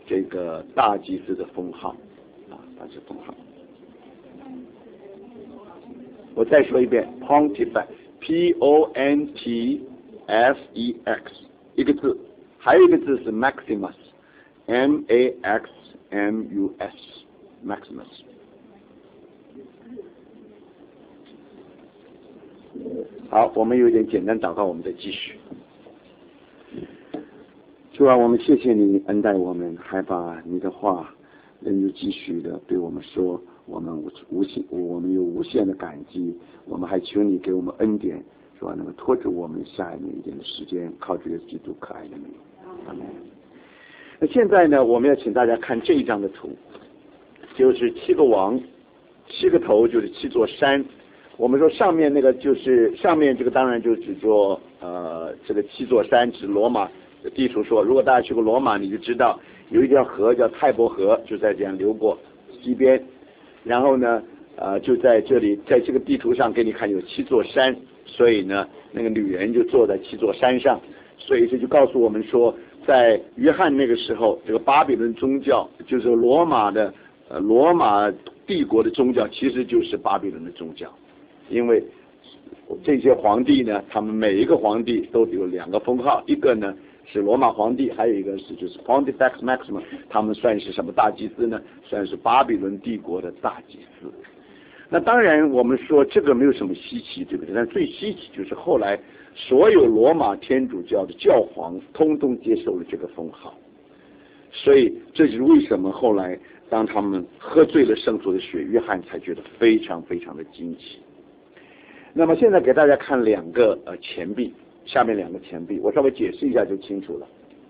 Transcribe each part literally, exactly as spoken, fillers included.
这个大祭司的封号啊，他是封号。我再说一遍 ，Pontifex P O N T F E X 一个字，还有一个字是 Maximus M A X M U S Maximus。好，我们有一点简单祷告，我们再继续。主啊，我们谢谢你恩待我们，还把你的话仍旧继续的对我们说，我们无限，我们有无限的感激，我们还求你给我们恩典，是吧？能够拖着我们下面一点的时间，靠主耶稣基督可爱的名。阿门。那现在呢，我们要请大家看这一张的图，就是七个王，七个头就是七座山。我们说上面那个就是上面这个当然就指作呃这个七座山，指罗马的地图说，如果大家去过罗马，你就知道有一条河叫泰伯河，就在这样流过西边，然后呢呃就在这里，在这个地图上给你看有七座山，所以呢那个女人就坐在七座山上，所以这就告诉我们说，在约翰那个时候，这个巴比伦宗教就是罗马的呃罗马帝国的宗教，其实就是巴比伦的宗教。因为这些皇帝呢，他们每一个皇帝都有两个封号，一个呢是罗马皇帝，还有一个是就是 Pontifex Maximus， 他们算是什么大祭司呢？算是巴比伦帝国的大祭司。那当然我们说这个没有什么稀奇，对不对？但最稀奇就是后来所有罗马天主教的教皇通通接受了这个封号，所以这就是为什么后来当他们喝醉了圣徒的血，约翰才觉得非常非常的惊奇。那么现在给大家看两个呃钱币，下面两个钱币，我稍微解释一下就清楚了。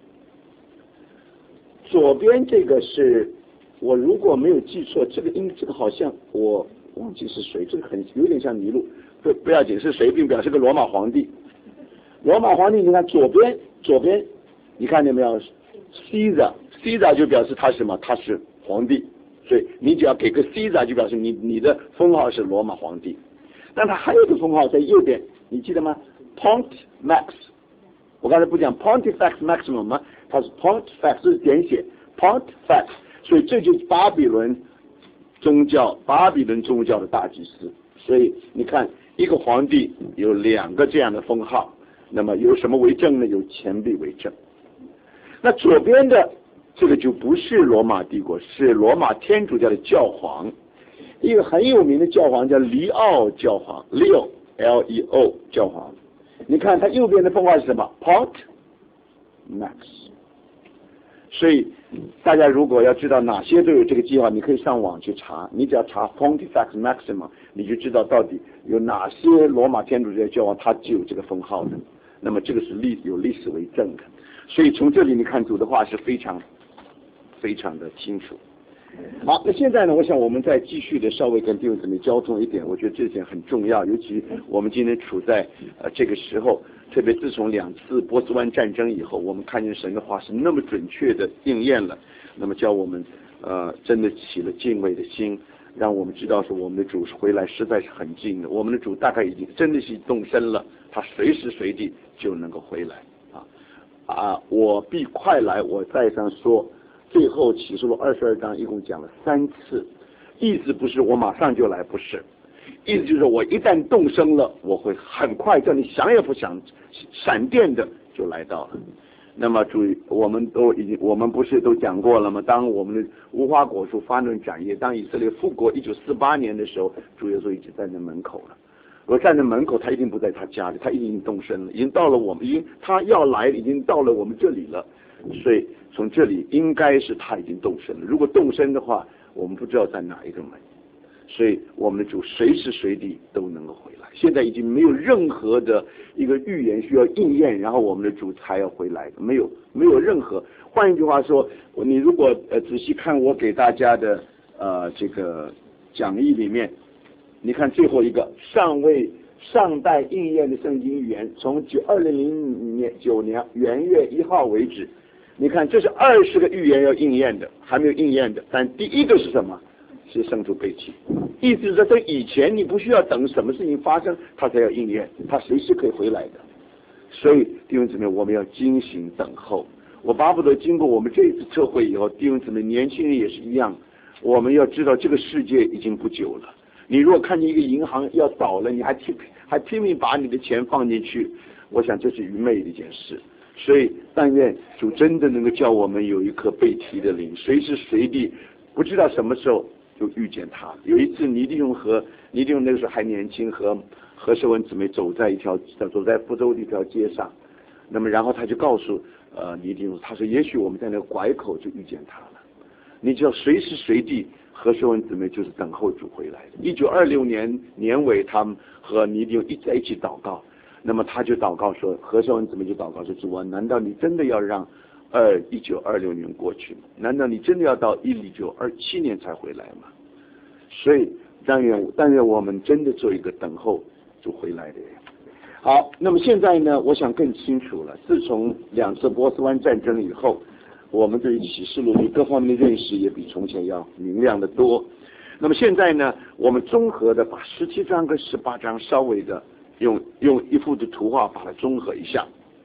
左边这个是我如果没有记错，这个应这个好像我忘记是谁，这个很有点像尼禄，不不要紧是谁，并表示个罗马皇帝。罗马皇帝，你看左边左边，你看见没有 ？Caesar Caesar 就表示他是什么？他是皇帝，所以你只要给个 Caesar 就表示你你的封号是罗马皇帝。但他还有一个封号在右边，你记得吗 ？Pontifex， 我刚才不讲 Pontifex Maximus 吗？它是 Pontifex 是简写 Pontifex， 所以这就是巴比伦宗教巴比伦宗教的大祭司。所以你看，一个皇帝有两个这样的封号，那么有什么为证呢？有钱币为证。那左边的这个就不是罗马帝国，是罗马天主教的教皇。一个很有名的教皇叫黎奥教皇 ，Leo L E O 教皇。你看他右边的封号是什么 ？Pont Max。所以大家如果要知道哪些都有这个计划，你可以上网去查。你只要查 Pontifex Maximus， 你就知道到底有哪些罗马天主教教皇他就有这个封号的。那么这个是历有历史为证的。所以从这里你看主的话是非常非常的清楚。好，那现在呢，我想我们再继续的稍微跟弟兄姊妹交通一点，我觉得这点很重要，尤其我们今天处在呃这个时候，特别自从两次波斯湾战争以后，我们看见神的话是那么准确的应验了，那么叫我们呃真的起了敬畏的心，让我们知道说我们的主回来实在是很近的，我们的主大概已经真的是动身了，他随时随地就能够回来啊啊！我必快来，我再三说。最后启示录二十二章一共讲了三次，意思不是我马上就来，不是，意思就是我一旦动身了，我会很快叫你想也不想，闪电的就来到了。那么注意，我们都已经，我们不是都讲过了吗？当我们的无花果树发论展业，当以色列复国一九四八年的时候，主耶稣已经站在门口了。我站在门口，他一定不在他家里，他已经动身了，已经到了我们，已经他要来，已经到了我们这里了。所以从这里应该是他已经动身了。如果动身的话，我们不知道在哪一个门。所以我们的主随时随地都能够回来。现在已经没有任何的一个预言需要应验，然后我们的主才要回来的，没有没有任何。换一句话说，你如果呃仔细看我给大家的呃这个讲义里面，你看最后一个尚未尚待应验的圣经预言，从九二零零年九年元月一号为止，你看这是二十个预言要应验的，还没有应验的。但第一个是什么？是圣徒被提，意思是说在以前你不需要等什么事情发生，他才要应验，他随时可以回来的。所以弟兄姊妹，我们要精心等候。我我巴不得经过我们这一次测绘以后，弟兄姊妹，年轻人也是一样，我们要知道这个世界已经不久了。你如果看见一个银行要倒了，你还拼还拼命把你的钱放进去，我想这是愚昧的一件事。所以但愿主真的能够叫我们有一颗被提的灵，随时随地不知道什么时候就遇见他。有一次倪弟兄和倪弟兄那个时候还年轻，和何世文姊妹走在一条走在福州的一条街上，那么然后他就告诉呃倪弟兄，他说也许我们在那个拐口就遇见他了。你只要随时随地，何世文姊妹就是等候主回来的。一九二六年年尾，他们和倪弟兄一在一起祷告，那么他就祷告说，何世文姊妹就祷告说，主啊，难道你真的要让二一九二六年过去吗？难道你真的要到一九二七年才回来吗？所以但愿但愿我们真的做一个等候主回来的人。好，那么现在呢，我想更清楚了。自从两次波斯湾战争以后，我们对于启示录各方面的认识也比从前要明亮的多。那么现在呢，我们综合的把十七章跟十八章稍微的用用一幅的图画把它综合一下。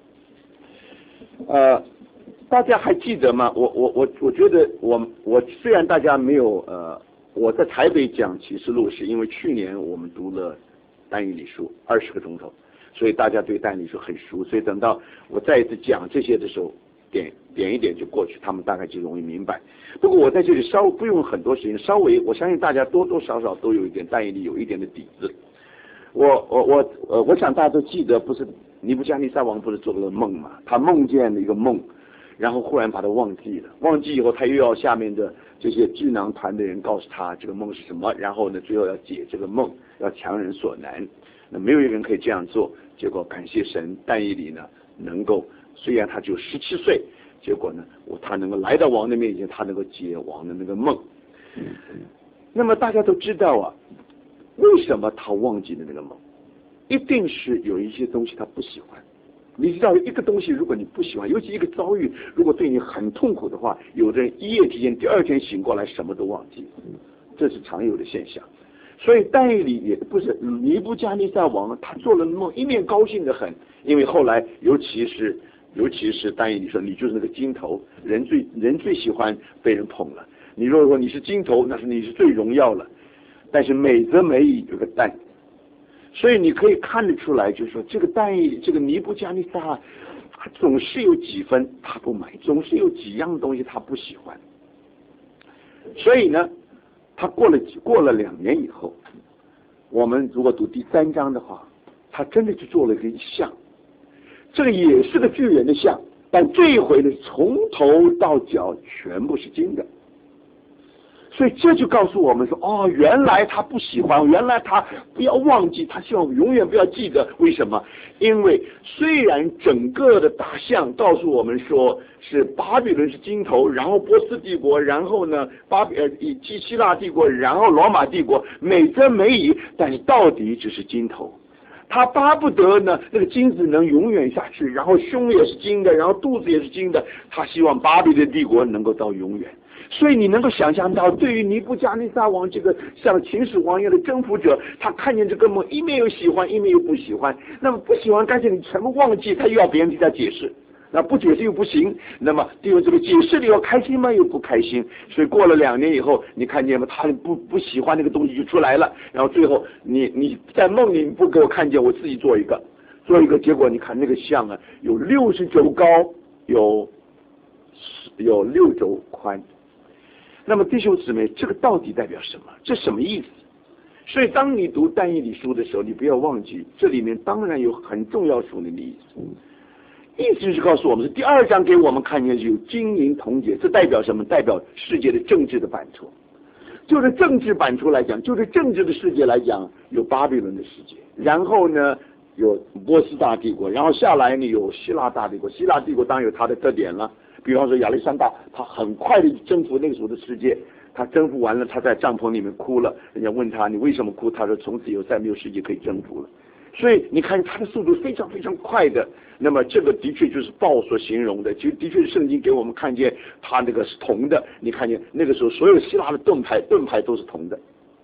呃，大家还记得吗？我我我我觉得我我虽然大家没有呃，我在台北讲启示录是因为去年我们读了但以理书二十个钟头，所以大家对但以理书很熟，所以等到我再一次讲这些的时候，点点一点就过去，他们大概就容易明白。不过我在这里稍不用很多时间，稍微我相信大家多多少少都有一点但以理有一点的底子。我我我呃，我想大家都记得，不是尼布加尼撒王不是做了梦嘛？他梦见了一个梦，然后忽然把它忘记了，忘记以后他又要下面的这些智囊团的人告诉他这个梦是什么，然后呢最后要解这个梦，要强人所难。那没有一个人可以这样做，结果感谢神，但以理呢能够，虽然他只有十七岁，结果呢我他能够来到王的面前，他能够解王的那个梦。那么大家都知道啊，为什么他忘记了那个梦？一定是有一些东西他不喜欢。你知道一个东西如果你不喜欢，尤其一个遭遇如果对你很痛苦的话，有的人一夜之间第二天醒过来什么都忘记，这是常有的现象。所以但以理也不是尼布加尼撒王，他做了梦一面高兴的很，因为后来尤其是尤其是但以理说你就是那个金头，人最人最喜欢被人捧了，你如果说你是金头，那是你是最荣耀了。但是美则美矣，有个但，所以你可以看得出来，就是说这个但以理这个尼布加尼撒他总是有几分他不买，总是有几样东西他不喜欢。所以呢他过了过了两年以后，我们如果读第三章的话，他真的就做了一个像，这个也是个巨人的像，但这一回呢，从头到脚全部是金的。所以这就告诉我们说，哦，原来他不喜欢，原来他不要忘记，他希望永远不要记得。为什么？因为虽然整个的大象告诉我们说是巴比伦是金头，然后波斯帝国，然后呢巴比呃以及希腊帝国，然后罗马帝国，美则美矣，但是到底只是金头。他巴不得呢那个金子能永远下去，然后胸也是金的，然后肚子也是金的，他希望巴比伦帝国能够到永远。所以你能够想象到，对于尼布加尼撒王这个像秦始皇一样的征服者，他看见这个梦，一面又喜欢，一面又不喜欢。那么不喜欢，干脆你全部忘记，他又要别人替他解释，那不解释又不行。那么第二这个解释了又开心吗？又不开心。所以过了两年以后，你看见吗？他不不喜欢那个东西就出来了，然后最后你你在梦里不给我看见，我自己做一个，做一个，结果你看那个像啊，有六十肘高，有有六肘宽。那么弟兄姊妹，这个到底代表什么？这什么意思？所以当你读但以理书的时候，你不要忘记，这里面当然有很重要属灵的意思。意思是告诉我们，是第二章给我们看见有金银铜铁，这代表什么？代表世界的政治的版图。就是政治版图来讲，就是政治的世界来讲，有巴比伦的世界，然后呢有波斯大帝国，然后下来呢有希腊大帝国。希腊帝国当然有它的特点了。比方说亚历山大，他很快的征服那个时候的世界，他征服完了，他在帐篷里面哭了，人家问他你为什么哭，他说从此以后再没有世界可以征服了。所以你看他的速度非常非常快的，那么这个的确就是豹所形容的，就的确是圣经给我们看见他那个是铜的，你看见那个时候所有希腊的盾牌盾牌都是铜的，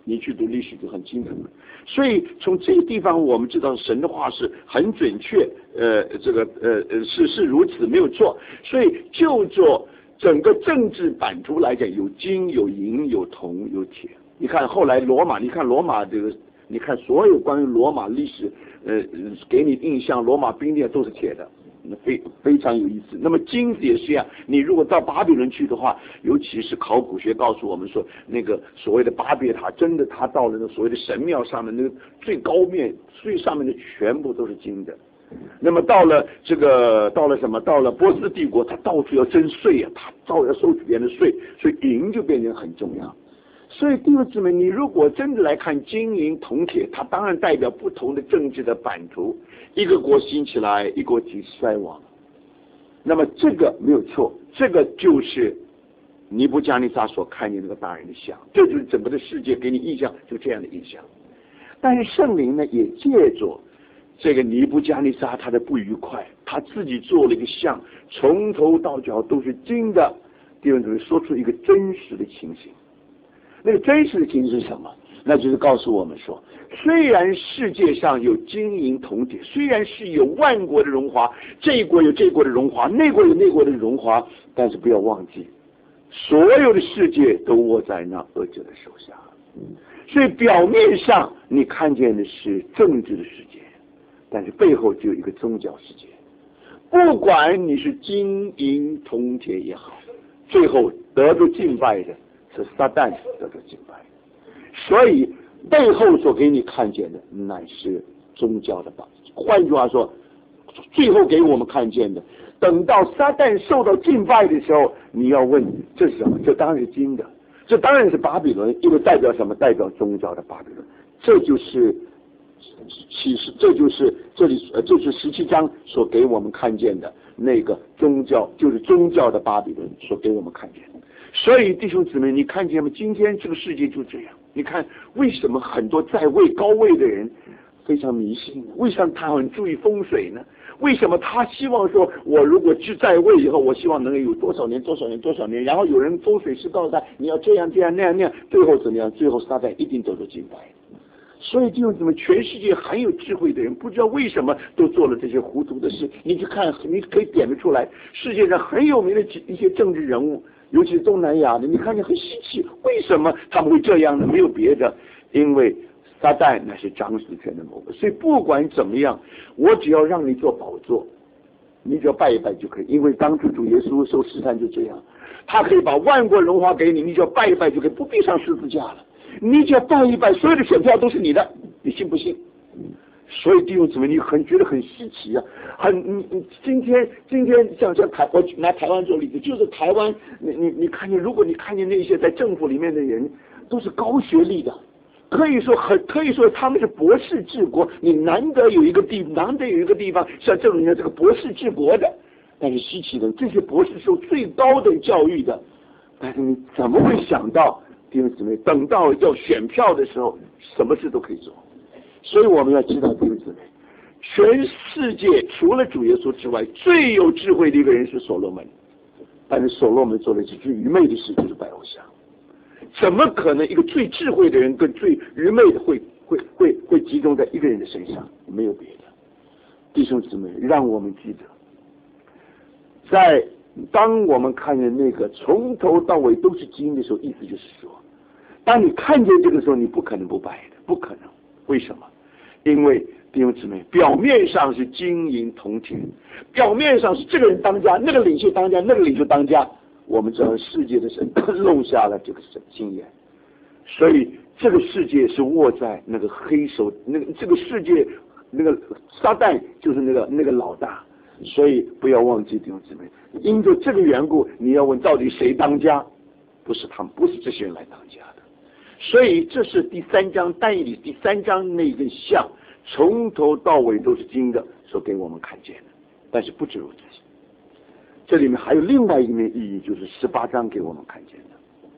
你去读历史就很清楚了。所以从这个地方我们知道神的话是很准确，呃，这个呃呃是是如此没有错。所以就做整个政治版图来讲，有金有银有铜有铁。你看后来罗马，你看罗马这个，你看所有关于罗马历史，呃，给你印象，罗马兵店都是铁的。非非常有意思。那么金子也是一样，你如果到巴比伦去的话，尤其是考古学告诉我们说，那个所谓的巴别塔，真的它到了那所谓的神庙上面，那个最高面最上面的全部都是金的。那么到了这个到了什么？到了波斯帝国，它到处要征税啊，它照要收取别人的税，所以银就变成很重要。所以弟兄姊妹，你如果真的来看金银铜铁，它当然代表不同的政治的版图，一个国兴起来，一个国即衰亡。那么这个没有错，这个就是尼布加尼撒所看见那个大人的像，这就是整个的世界给你印象，就这样的印象。但是圣灵呢，也借着这个尼布加尼撒他的不愉快，他自己做了一个像，从头到脚都是金的，弟兄姊妹说出一个真实的情形。那个真实的情形是什么？那就是告诉我们说，虽然世界上有金银铜铁，虽然是有万国的荣华，这一国有这一国的荣华，那国有那国的荣华，但是不要忘记，所有的世界都握在那恶者的手下。所以表面上你看见的是政治的世界，但是背后只有一个宗教世界。不管你是金银铜铁也好，最后得着敬拜的是撒旦得着敬拜，所以背后所给你看见的乃是宗教的榜样。换句话说，最后给我们看见的，等到撒旦受到敬拜的时候，你要问这是什么？这当然是金的，这当然是巴比伦，因为代表什么？代表宗教的巴比伦。这就是启示，这就是这里呃，这是十七章所给我们看见的那个宗教，就是宗教的巴比伦所给我们看见的。所以弟兄姊妹，你看见吗？今天这个世界就这样。你看为什么很多在位高位的人非常迷信呢？为什么他很注意风水呢？为什么他希望说，我如果去在位以后，我希望能有多少年多少年多少年，然后有人风水师告诉他你要这样这样那样那样，最后怎么样？最后撒旦一定得着敬拜。所以弟兄姊妹，全世界很有智慧的人，不知道为什么都做了这些糊涂的事。你去看，你可以点得出来，世界上很有名的一些政治人物，尤其是东南亚的，你看见很稀奇，为什么他们会这样呢？没有别的，因为撒旦那是掌死权的某个。所以不管怎么样，我只要让你做宝座，你只要拜一拜就可以。因为当初主耶稣受试探就这样，他可以把万国荣华给你，你只要拜一拜就可以，不必上十字架了。你只要拜一拜，所有的选票都是你的，你信不信？所以弟兄姊妹，你很觉得很稀奇啊，很你你今天今天像像台，我拿台湾做例子，就是台湾，你你你看见，如果你看见那些在政府里面的人，都是高学历的，可以说很可以说他们是博士治国，你难得有一个地难得有一个地方像这种人这个博士治国的，但是稀奇的，这些博士受最高等教育的，但是你怎么会想到？弟兄姊妹，等到要选票的时候，什么事都可以做。所以我们要知道，弟兄姊妹，全世界除了主耶稣之外，最有智慧的一个人是所罗门。但是所罗门做了一件最愚昧的事，就是拜偶像。怎么可能一个最智慧的人跟最愚昧的会会会会集中在一个人的身上？没有别的。弟兄姊妹，让我们记得，在当我们看见那个从头到尾都是金的时候，意思就是说，当你看见这个时候，你不可能不拜的，不可能。为什么？因为弟兄姊妹，表面上是金银铜铁，表面上是这个人当家，那个领袖当家，那个领袖当家。我们知道世界的神弄下了这个经验，所以这个世界是握在那个黑手，那个这个世界那个撒旦就是那个那个老大。所以不要忘记弟兄姊妹，因着这个缘故，你要问到底谁当家？不是他们，不是这些人来当家的。所以这是第三章但以理第三章那个像，从头到尾都是金的，所给我们看见的。但是不止如此，这里面还有另外一面意义，就是十八章给我们看见的。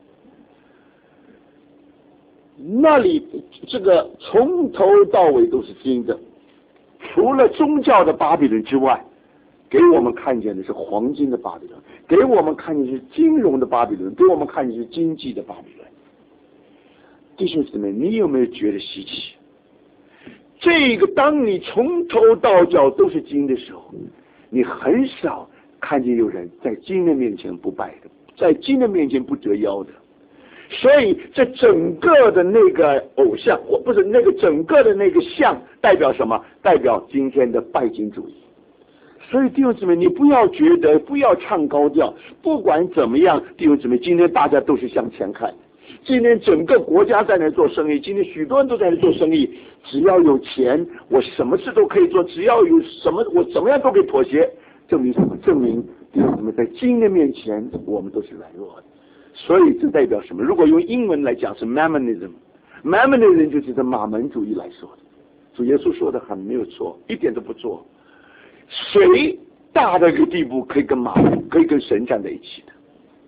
那里这个从头到尾都是金的，除了宗教的巴比伦之外，给我们看见的是黄金的巴比伦，给我们看见是金融的巴比伦，给我们看见是经济的巴比伦。 弟兄姊妹，你有没有觉得稀奇？这个当你从头到脚都是金的时候，你很少看见有人在金的面前不败的，在金的面前不折腰的。所以这整个的那个偶像，或不是那个整个的那个像，代表什么？代表今天的拜金主义。所以弟兄姊妹，你不要觉得，不要唱高调，不管怎么样，弟兄姊妹，今天大家都是向前看。今天整个国家在那做生意，今天许多人都在那做生意。只要有钱，我什么事都可以做；只要有什么，我怎么样都可以妥协。证明什么？证明弟兄姊妹，在金的面前，我们都是软弱的。所以这代表什么？如果用英文来讲是 Mammonism，Mammonism 就是这马门主义来说的。主耶稣说的很没有错，一点都不错。谁大到一个地步可以跟马门，可以跟神站在一起的？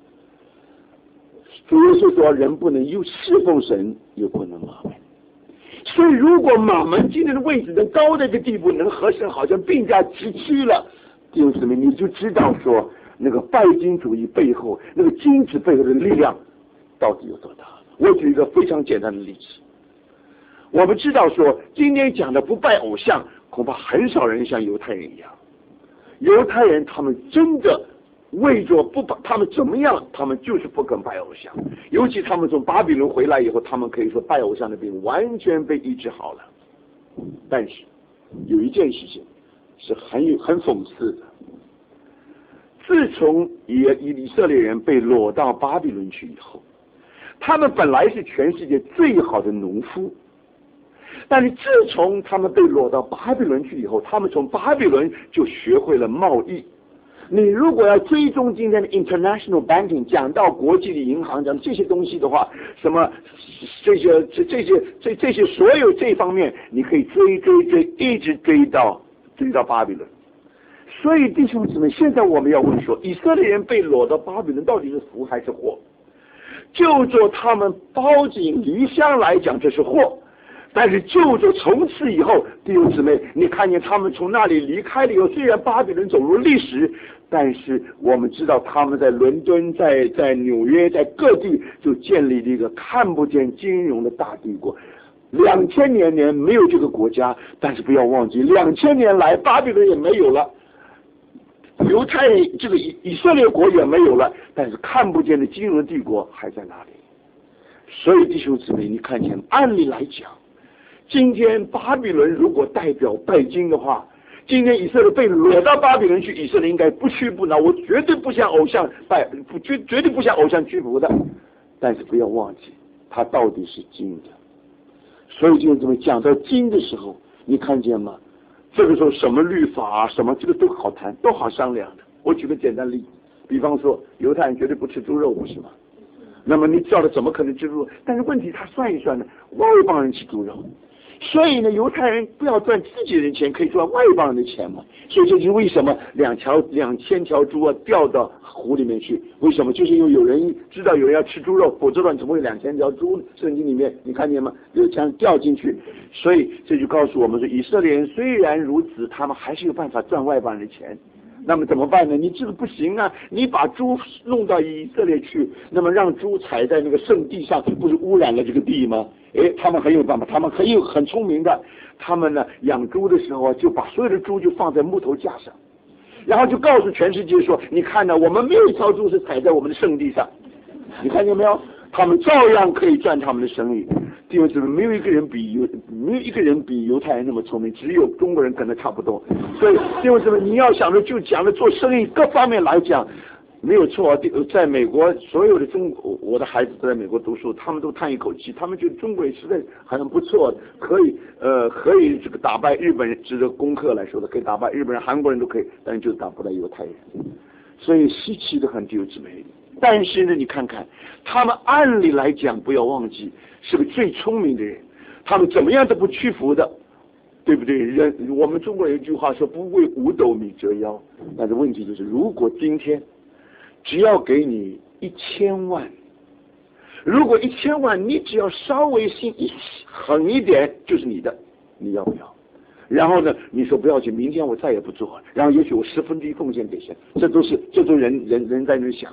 主耶稣说，人不能又侍奉神，又不能马门。所以，如果马门今天的位置能高到一个地步，能和神好像并驾齐驱了，弟兄姊妹，你就知道说，那个拜金主义背后，那个金子背后的力量到底有多大。我举一个非常简单的例子，我们知道说，今天讲的不拜偶像，恐怕很少人像犹太人一样。犹太人他们真的为着不把他们怎么样，他们就是不肯拜偶像。尤其他们从巴比伦回来以后，他们可以说拜偶像的病完全被医治好了。但是有一件事情是很有很讽刺的，自从以以色列人被掳到巴比伦去以后，他们本来是全世界最好的农夫，但是自从他们被掳到巴比伦去以后，他们从巴比伦就学会了贸易。你如果要追踪今天的 international banking， 讲到国际的银行，讲这些东西的话，什么这些这这些这这些所有这方面，你可以追追追，一直追到追到巴比伦。所以弟兄姊妹，现在我们要问说，以色列人被掳到巴比伦到底是福还是祸？就做他们包井离乡来讲，这是祸。但是就着从此以后，弟兄姊妹，你看见他们从那里离开了以后，虽然巴比伦走入历史，但是我们知道他们在伦敦、在在纽约、在各地就建立了一个看不见金融的大帝国。两千年年没有这个国家，但是不要忘记，两千年来巴比伦也没有了，犹太这个以以色列国也没有了，但是看不见的金融帝国还在那里。所以弟兄姊妹，你看见，按理来讲，今天巴比伦如果代表拜金的话，今天以色列被掳到巴比伦去，以色列应该不屈不挠，我绝对不向偶像拜，不绝绝对不向偶像屈服的。但是不要忘记，它到底是金的。所以就这么讲到金的时候，你看见吗？这个时候什么律法啊，什么这个都好谈，都好商量的。我举个简单例子，比方说犹太人绝对不吃猪肉，不是吗？那么你叫他怎么可能吃猪肉？但是问题他算一算呢，外邦人吃猪肉。所以呢，犹太人不要赚自己的钱，可以赚外邦人的钱嘛。所以这就是为什么两条两千条猪啊掉到湖里面去？为什么？就是因为有人知道有人要吃猪肉，否则的话怎么会两千条猪？圣经里面你看见吗？有这样掉进去。所以这就告诉我们说，以色列人虽然如此，他们还是有办法赚外邦人的钱。那么怎么办呢？你这个不行啊！你把猪弄到以色列去，那么让猪踩在那个圣地上，不是污染了这个地吗？哎，他们很有办法，他们很有很聪明的。他们呢，养猪的时候啊，就把所有的猪就放在木头架上，然后就告诉全世界说：“你看呢，我们没有一条猪是踩在我们的圣地上。”你看见没有？他们照样可以赚他们的生意。弟兄姊妹，没有一个人比犹没有一个人比犹太人那么聪明，只有中国人跟他差不多。所以弟兄姊妹，你要想着就讲的做生意各方面来讲，没有错。在美国，所有的中国我的孩子都在美国读书，他们都叹一口气，他们觉得中国也实在很不错，可以呃可以这个打败日本人，值得功课来说的，可以打败日本人、韩国人都可以，但是就打不败犹太人。所以稀奇的很，弟兄姊妹。但是呢，你看看他们按理来讲，不要忘记是个最聪明的人，他们怎么样都不屈服的，对不对？人我们中国有一句话说，不为五斗米折腰。但是问题就是，如果今天只要给你一千万，如果一千万你只要稍微心一狠一点，就是你的，你要不要？然后呢，你说不要去，明天我再也不做，然后也许我十分之一奉献给神，这都是这都人人人在那想。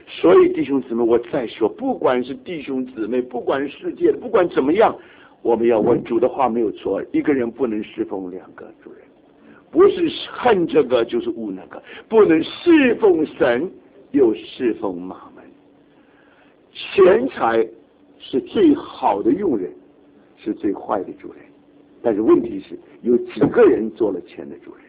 所以弟兄姊妹，我再说，不管是弟兄姊妹，不管世界，不管怎么样，我们要问主的话没有错，一个人不能侍奉两个主人，不是恨这个就是恶那个，不能侍奉神又侍奉马门。钱财是最好的用人，是最坏的主人，但是问题是有几个人做了钱的主人。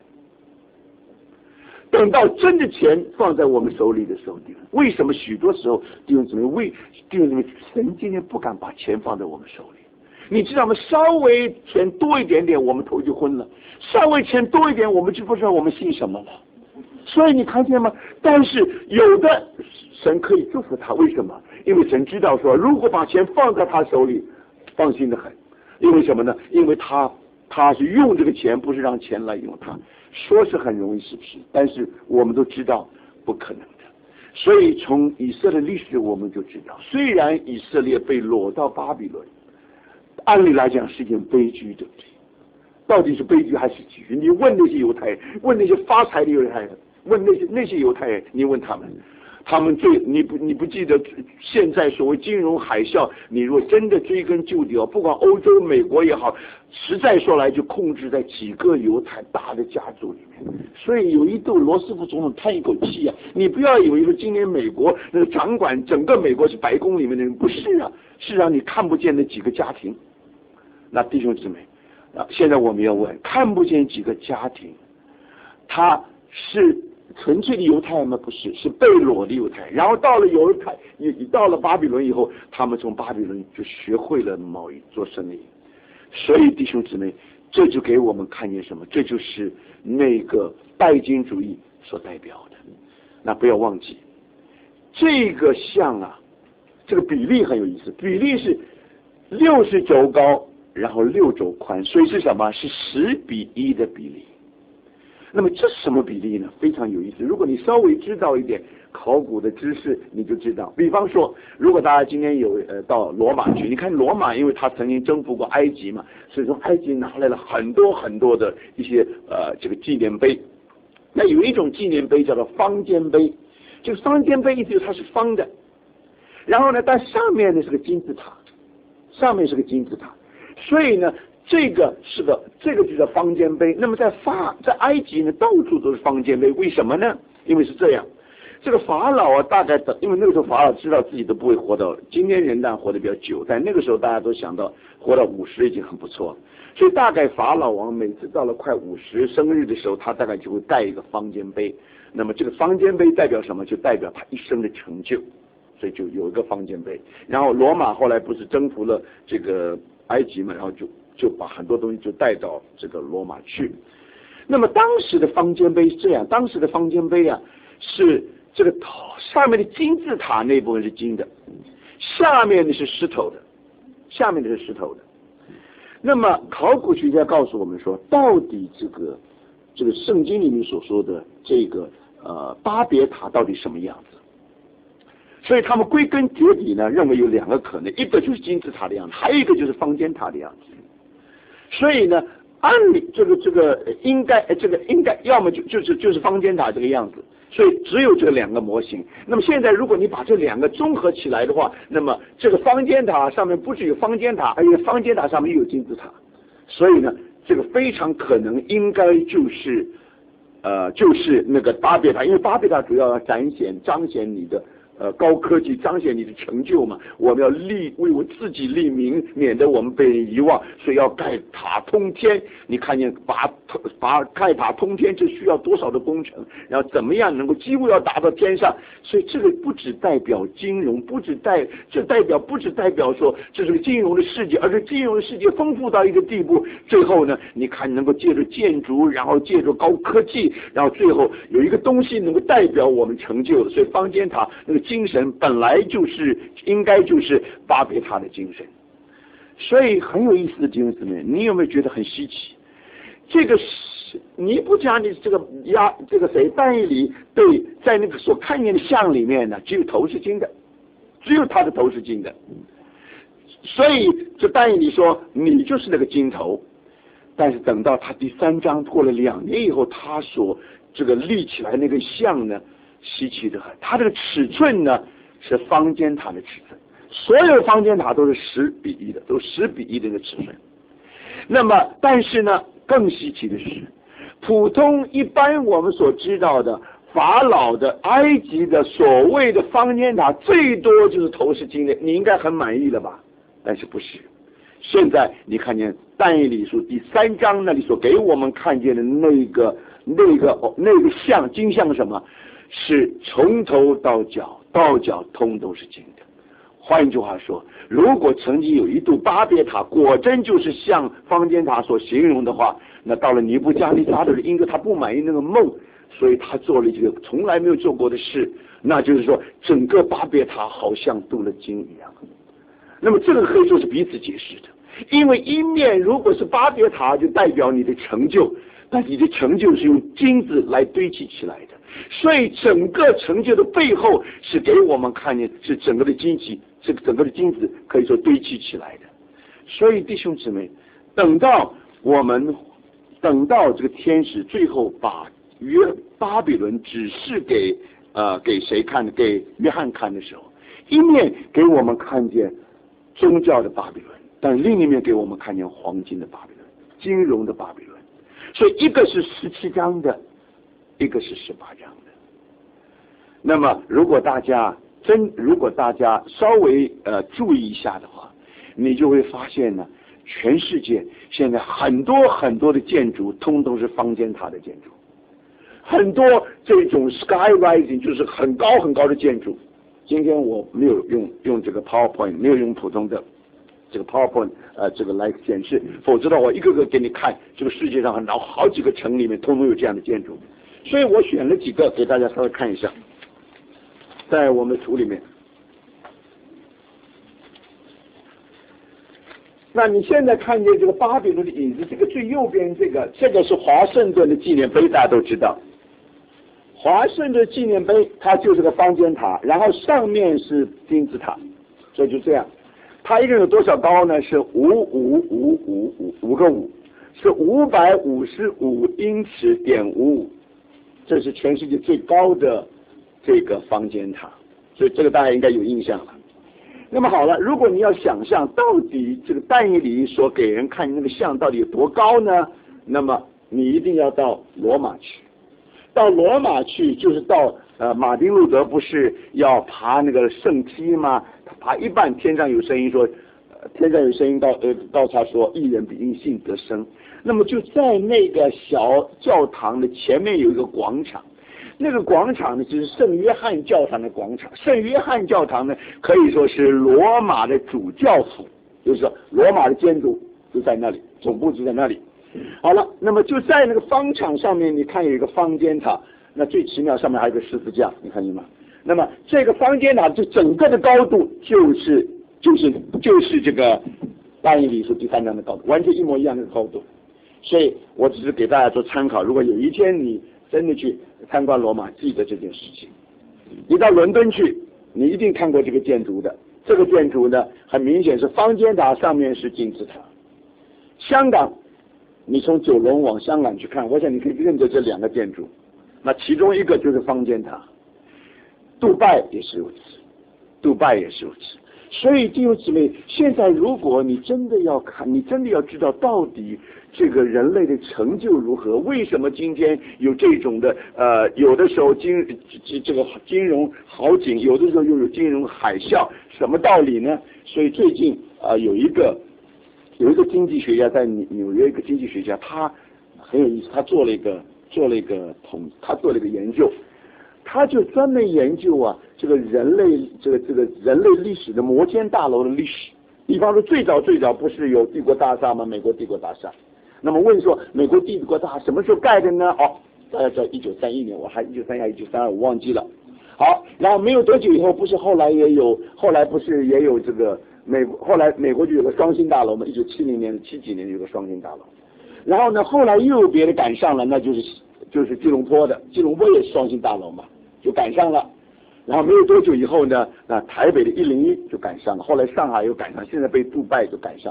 等到真的钱放在我们手里的时候，为什么许多时候弟兄姊妹为弟兄姊妹神今天不敢把钱放在我们手里？你知道吗？稍微钱多一点点，我们头就昏了；稍微钱多一点，我们就不知道我们信什么了。所以你看见吗？但是有的神可以祝福他，为什么？因为神知道说，如果把钱放在他手里，放心的很。因为什么呢？因为他他是用这个钱，不是让钱来用他。说是很容易，是不是？但是我们都知道不可能的。所以从以色列历史我们就知道，虽然以色列被掳到巴比伦，按理来讲是一件悲剧，对不对？到底是悲剧还是喜剧？你问那些犹太人，问那些发财的犹太人，问那些那些犹太人，你问他们，他们最你不你不记得现在所谓金融海啸？你若真的追根究底哦，不管欧洲、美国也好，实在说来就控制在几个犹太大的家族里面。所以有一度罗斯福总统叹一口气啊，你不要以为说今年美国那个掌管整个美国是白宫里面的人，不是啊，是让你看不见的几个家庭。那弟兄姊妹啊，现在我们要问，看不见几个家庭，他是纯粹的犹太人吗？不是，是被掳的犹太人。然后到了犹太，也到了巴比伦以后，他们从巴比伦就学会了贸易做生意。所以弟兄姊妹，这就给我们看见什么？这就是那个拜金主义所代表的。那不要忘记，这个像啊，这个比例很有意思，比例是六十轴高，然后六轴宽，所以是什么？是十比一的比例。那么这是什么比例呢？非常有意思。如果你稍微知道一点考古的知识，你就知道。比方说，如果大家今天有呃到罗马去，你看罗马，因为他曾经征服过埃及嘛，所以从埃及拿来了很多很多的一些呃这个纪念碑。那有一种纪念碑叫做方尖碑，这个方尖碑意思就是它是方的，然后呢，但上面呢是个金字塔，上面是个金字塔，所以呢。这个是个，这个就叫方尖碑。那么在法，在埃及呢，到处都是方尖碑。为什么呢？因为是这样，这个法老啊，大概的，因为那个时候法老知道自己都不会活到，今天人当然活得比较久，但那个时候大家都想到活到五十已经很不错了。所以大概法老王每次到了快五十生日的时候，他大概就会盖一个方尖碑。那么这个方尖碑代表什么？就代表他一生的成就，所以就有一个方尖碑。然后罗马后来不是征服了这个埃及嘛，然后就。就把很多东西就带到这个罗马去。那么当时的方尖碑是这样，当时的方尖碑啊，是这个头上面的金字塔那部分是金的，下面的是石头的，下面的是石头的。那么考古学家告诉我们说，到底这个这个圣经里面所说的这个呃巴别塔到底什么样子？所以他们归根结底呢，认为有两个可能，一个就是金字塔的样子，还有一个就是方尖塔的样子。所以呢，按理这个这个应该这个应该要么就就是就是方尖塔这个样子，所以只有这两个模型。那么现在如果你把这两个综合起来的话，那么这个方尖塔上面不只有方尖塔，而且方尖塔上面又有金字塔，所以呢，这个非常可能应该就是呃就是那个巴别塔，因为巴别塔主要要展现彰显你的。呃，高科技彰显你的成就嘛，我们要立为我自己立名，免得我们被人遗忘，所以要盖塔通天。你看见把把盖塔通天，这需要多少的工程？然后怎么样能够几乎要达到天上？所以这个不只代表金融，不只代这代表不只代表说这是个金融的世界，而是金融的世界丰富到一个地步，最后呢，你看能够借助建筑，然后借助高科技，然后最后有一个东西能够代表我们成就，所以方尖塔那个。精神本来就是应该就是巴别塔的精神，所以很有意思的弟兄姊妹，你有没有觉得很稀奇？这个是尼布甲尼这个亚这个谁但以理对在那个所看见的像里面呢，只有头是金的，只有他的头是金的，所以这但以理说你就是那个金头。但是等到他第三章过了两年以后，他所这个立起来那个像呢？ 稀奇的很。它这个尺寸呢是方尖塔的尺寸，所有方尖塔都是十比一的，都十比一的一个尺寸。那么，但是呢，更稀奇的是，普通一般我们所知道的法老的埃及的所谓的方尖塔，最多就是头是金的，你应该很满意了吧？但是不是？现在你看见但以理书第三章那里所给我们看见的那个那个哦那个像金像什么？是从头到脚到脚通都是金的。换句话说，如果曾经有一度巴别塔果真就是像方尖塔所形容的话，那到了尼布加尼撒的因着他不满意那个梦，所以他做了一个从来没有做过的事，那就是说整个巴别塔好像镀了金一样。那么这个可以说是彼此解释的，因为一面如果是巴别塔就代表你的成就，但你的成就是用金子来堆砌起来的，所以整个成就的背后是给我们看见是整个的金子，这个整个的金子可以说堆砌起来的。所以弟兄姊妹，等到我们等到这个天使最后把约巴比伦指示给呃给谁看的？给约翰看的时候，一面给我们看见宗教的巴比伦，但另一面给我们看见黄金的巴比伦，金融的巴比伦。所以一个是十七章的，一个是十八章的。那么如果大家真如果大家稍微呃注意一下的话，你就会发现呢，全世界现在很多很多的建筑通通是方尖塔的建筑，很多这种 sky rising 就是很高很高的建筑。今天我没有用用这个 PowerPoint， 没有用普通的这个 PowerPoint 呃这个来显示，否则的话我一个个给你看这个世界上很多好几个城里面通通有这样的建筑，所以我选了几个给大家稍微看一下，在我们的图里面。那你现在看见这个巴比伦的影子，这个最右边这个这个是华盛顿的纪念碑，大家都知道。华盛顿纪念碑它就是个方尖塔，然后上面是金字塔，所以就这样。它一共有多少高呢？是五五五五五五个五，是五百五十五英尺点五五，这是全世界最高的这个方尖塔，所以这个大家应该有印象了。那么好了，如果你要想象到底这个但以理所给人看那个像到底有多高呢？那么你一定要到罗马去。到罗马去就是到呃马丁路德不是要爬那个圣梯吗？他爬一半，天上有声音说，呃、天上有声音告呃告他说，一人必因信得生。那么就在那个小教堂的前面有一个广场，那个广场呢就是圣约翰教堂的广场。圣约翰教堂呢可以说是罗马的主教府，就是说罗马的建筑就在那里，总部就在那里。好了，那么就在那个方场上面，你看有一个方尖塔，那最奇妙上面还有个十字架，你看见吗？那么这个方尖塔就整个的高度就是就是就是这个但以理书第三章的高度，完全一模一样的高度。所以我只是给大家做参考，如果有一天你真的去参观罗马，记得这件事情。你到伦敦去，你一定看过这个建筑的，这个建筑呢很明显是方尖塔，上面是金字塔。香港你从九龙往香港去看，我想你可以认得这两个建筑，那其中一个就是方尖塔。杜拜也是如此，杜拜也是如此。所以弟兄姊妹，现在如果你真的要看，你真的要知道到底这个人类的成就如何，为什么今天有这种的呃，有的时候金这个金融好景，有的时候又有金融海啸，什么道理呢？所以最近啊、呃、有一个。有一个经济学家在纽约，一个经济学家，他很有意思，他做了一个做了一个统，他做了一个研究，他就专门研究啊这个人类这个这个人类历史的摩天大楼的历史。比方说最早最早不是有帝国大厦吗？美国帝国大厦。那么问说美国帝国大厦什么时候盖的呢？哦，大家知道一九三一年，我还一九三一、一九三二我忘记了。好，然后没有多久以后，不是后来也有，后来不是也有这个。美后来美国就有个双星大楼嘛，一九七零年、七几年有个双星大楼，然后呢，后来又有别的赶上了，那就是就是吉隆坡的，吉隆坡也是双星大楼嘛，就赶上了。然后没有多久以后呢，那台北的一零一就赶上了，后来上海又赶上，现在被杜拜就赶上了。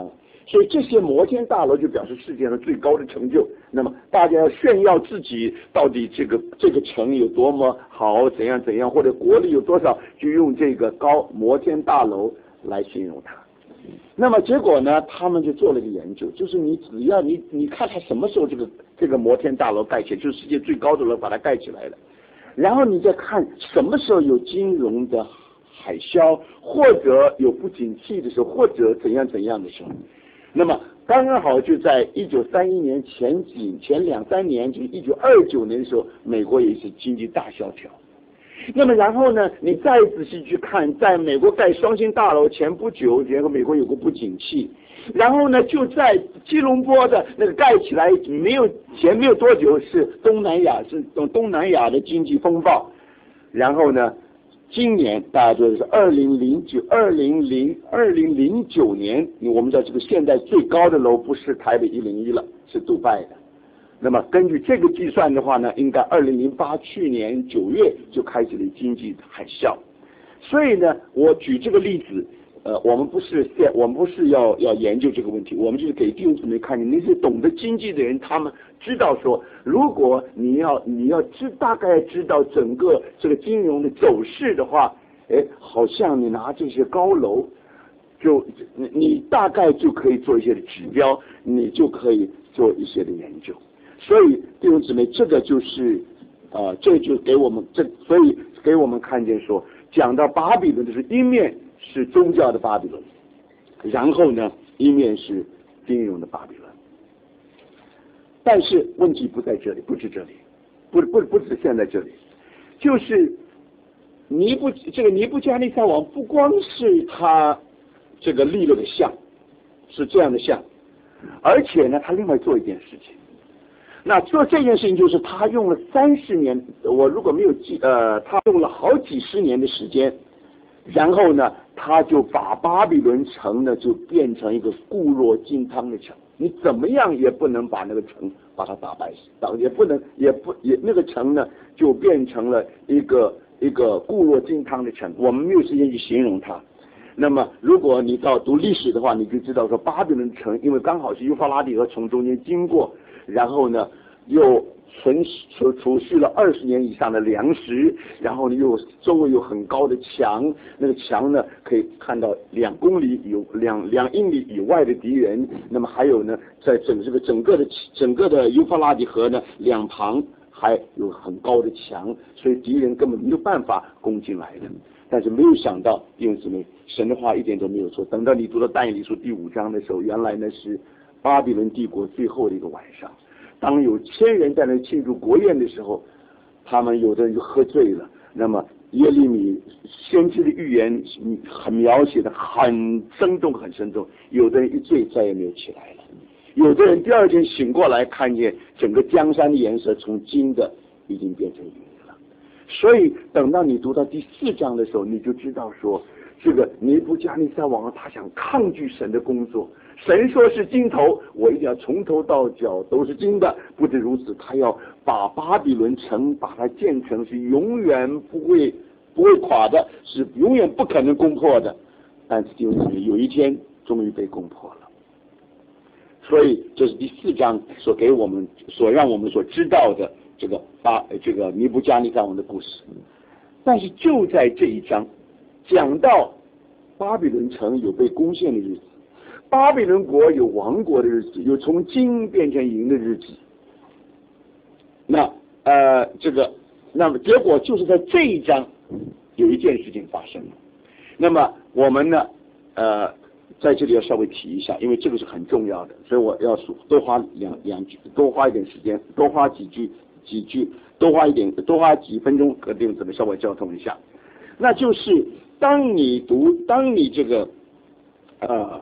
所以这些摩天大楼就表示世界上最高的成就。那么大家要炫耀自己到底这个这个城有多么好，怎样怎样，或者国力有多少，就用这个高摩天大楼来形容它。那么结果呢，他们就做了一个研究，就是你只要你你看它什么时候这个这个摩天大楼盖起来，就是世界最高的楼把它盖起来了，然后你再看什么时候有金融的海啸，或者有不景气的时候，或者怎样怎样的时候，那么刚刚好就在一九三一年前几前两三年，就是一九二九年的时候，美国也是经济大萧条。那么然后呢，你再仔细去看，在美国盖双星大楼前不久，然后美国有个不景气，然后呢就在吉隆坡的那个盖起来没有前没有多久是东南亚是东南亚的经济风暴，然后呢今年大家说的是二零零九二零零二零零九年，我们知道这个现在最高的楼不是台北一零一了，是杜拜的。那么根据这个计算的话呢，应该二零零八去年九月就开始了经济海啸。所以呢，我举这个例子，呃，我们不是现我们不是要要研究这个问题，我们就是给弟兄姊妹看见那些懂得经济的人，他们知道说，如果你要你要知大概知道整个这个金融的走势的话，哎，好像你拿这些高楼，就你你大概就可以做一些的指标，你就可以做一些的研究。所以弟兄姊妹，这个就是呃，这就给我们这，所以给我们看见说，讲到巴比伦的是一面是宗教的巴比伦，然后呢一面是金融的巴比伦。但是问题不在这里，不是这里，不不不是现在这里，就是尼布这个尼布加利撒王不光是他这个立了个像，是这样的像，而且呢他另外做一件事情。那做这件事情就是他用了三十年，我如果没有记，呃，他用了好几十年的时间，然后呢，他就把巴比伦城呢就变成一个固若金汤的城，你怎么样也不能把那个城把它打败死，也不能也不也那个城呢就变成了一个一个固若金汤的城，我们没有时间去形容它。那么如果你到读历史的话，你就知道说巴比伦城因为刚好是幼发拉底河从中间经过，然后呢又存储储蓄了二十年以上的粮食，然后呢又周围有很高的墙，那个墙呢可以看到两公里有两两英里以外的敌人。那么还有呢，在整这个整个的整个的幼发拉底河呢两旁还有很高的墙，所以敌人根本没有办法攻进来的。但是没有想到，弟兄姊妹，神的话一点都没有错。等到你读到但以理书第五章的时候，原来呢是巴比伦帝国最后的一个晚上，当有千人在那庆祝国宴的时候，他们有的人就喝醉了。那么耶利米先知的预言很描写的很生动很生动，有的人一醉再也没有起来了，有的人第二天醒过来，看见整个江山的颜色从金的已经变成银的。所以等到你读到第四章的时候，你就知道说，这个尼布加利撒王他想抗拒神的工作，神说是金头，我一定要从头到脚都是金的。不止如此，他要把巴比伦城把它建成是永远不会不会垮的，是永远不可能攻破的。但是弟兄姊妹，有一天终于被攻破了。所以这是第四章所给我们所让我们所知道的这个巴这个尼布加利撒王的故事。但是就在这一章讲到巴比伦城有被攻陷的日子，巴比伦国有亡国的日子，有从金变成银的日子。那呃这个那么结果就是在这一章有一件事情发生了。那么我们呢呃在这里要稍微提一下，因为这个是很重要的，所以我要多花两两句，多花一点时间，多花几句几句，多花一点，多花几分钟，和弟兄姊妹稍微交通一下。那就是当你读，当你这个呃，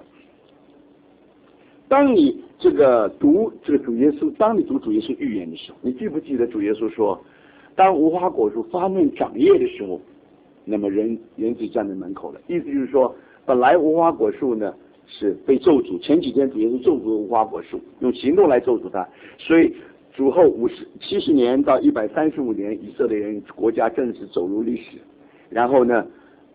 当你这个读这个主耶稣，当你读主耶稣预言的时候，你记不记得主耶稣说，当无花果树发嫩长叶的时候，那么人人子站在门口了。意思就是说，本来无花果树呢是被咒诅，前几天主耶稣咒诅无花果树，用行动来咒诅它，所以主后五十七十年到一百三十五年，以色列人国家正式走入历史。然后呢，